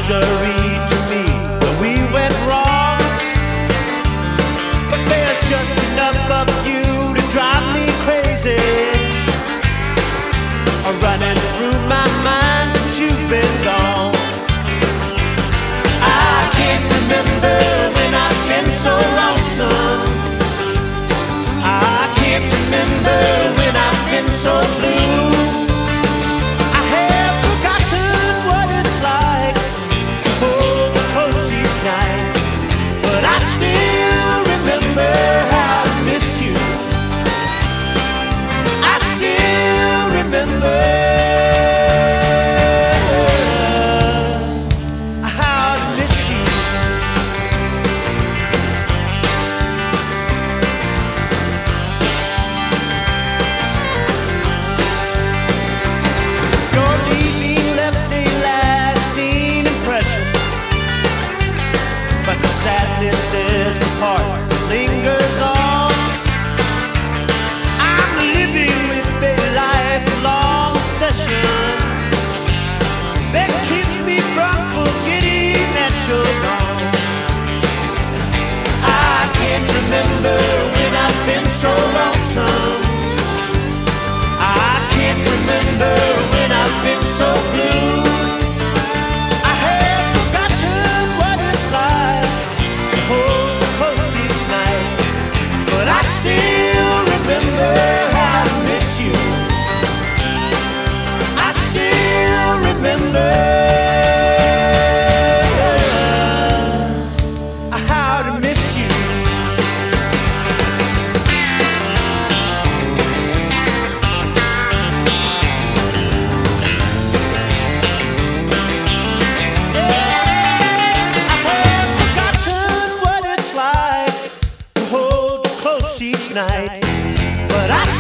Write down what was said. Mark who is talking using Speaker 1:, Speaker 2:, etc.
Speaker 1: mystery to me when we went wrong. But there's just enough of you to drive me crazy, running through my mind since you've been gone. I can't remember when I've been so lonesome. I can't remember when I've been so blue. I have forgotten what it's like to hold you close each night, but I still remember how I miss you. I still remember how I miss you. Your leaving left a lasting impression, but the sadness is the part that lingers on. I'm living with a lifelong obsession that keeps me from forgetting that you're gone. I can't remember when I've been so lonesome. I can't remember when I've been so blue. I have forgotten what it's like to hold you close each night, but I still remember how I miss you. I still remember how to miss you. I have forgotten what it's like to hold you close each night, but I